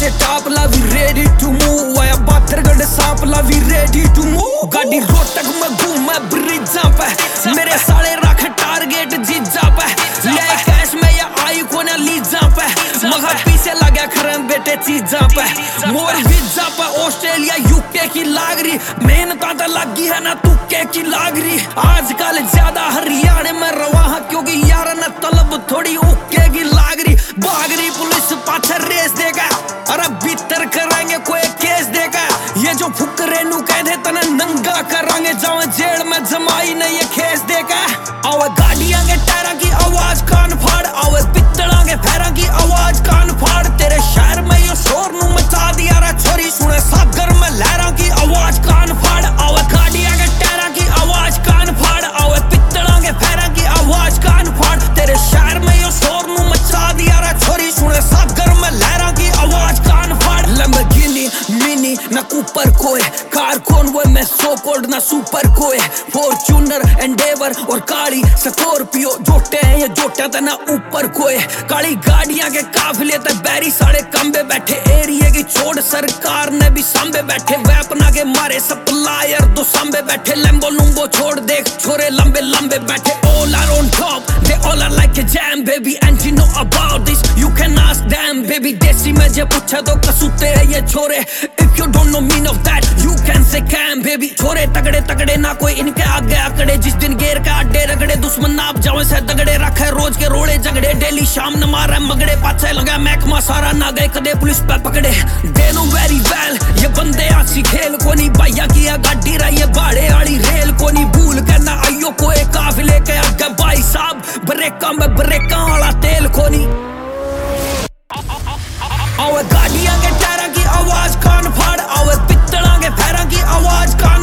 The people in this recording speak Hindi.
टॉप ला वी रेडी टू मूव आया बाथरगढ़ सांप ला वी रेडी टू मूव गाड़ी रोहतक में घूम ब्रिजा पे मेरे साले रख टारगेट जीजा पे ले कैश में या आई कोने लीजा पे मगर पीछे लगा खरम बेटे चीजा पे मोर वीजा पे ऑस्ट्रेलिया यूके की लागरी मेहनत तो लगी है ना तुक्के की लागरी आजकल ज्यादा हरियाणा में रवा क्योंकि यार न तलब थोड़ी उक्के की लागरी भागरी पुलिस पाछे रेस देगा अरे भीतर कराएंगे कोई केस देगा ये जो फुकरे नु कहते तना नंगा करांगे जाओ जेल में जमाई नहीं ये केस देगा आवे गाड़ियां के टायरों की आवाज कान फाड़ आवे पित्तलों के पैरों की आवाज कान फाड़ तेरे शहर में ये शोर नु मचा दिया रे छोरी सुने सागर में लहरों की आवाज कान फाड़ आवे गाड़ियां के टायरों की आवाज कान फाड़ आवे पित्तलों के पैरों की आवाज कान फाड़ तेरे शहर में ये शोर नु मचा दिया रे छोरी सुने सागर में लहरों की आवाज कान फाड़ लैम्बोर्गिनी मिनी ना कूपर कोई कार कॉन्वॉय में सो कोल्ड ना सुपर कोई फॉर्च्यूनर एंडेवर और काली स्कॉर्पियो जोटे हैं ये जोटा था ना ऊपर कोई काली गाड़ियां के काफिले ते बैरी साढ़े कंबे बैठे एरिया की छोड़ सरकार ने भी सांबे बैठे वेपना के मारे सप्लायर दो सांबे बैठे लैम्बो लुम्बो छोड़ देख छोरे लंबे लंबे बैठे all are on top they all are like a jam baby and you know about this you can ask them baby देसी में जे पूछे तो कसूते है ये छोरे if you don't know mean of that you can say can baby छोरे तगड़े तगड़े ना कोई इनके आगे आकड़े जिस दिन गेर का अड्डे रगड़े दुश्मन नाप जाओ से दगड़े रखे रोज के रोड़े झगड़े डेली शाम न मारे मगड़े पाछे लगा महकमा सारा ना गए कदे पुलिस पे पकड़े they know very well ये बंदे आसी खेल को नहीं भैया किया गाड़ी रही है भाड़े वाली रेल को नहीं भूल करना आइयो कोई काफिले के आगे भाई साहब ब्रेका में ब्रेका वाला तेल को नहीं आवे गाड़ियां के टायरों की आवाज कान फाड़ आवे पित्तलों के पैरों की आवाज कान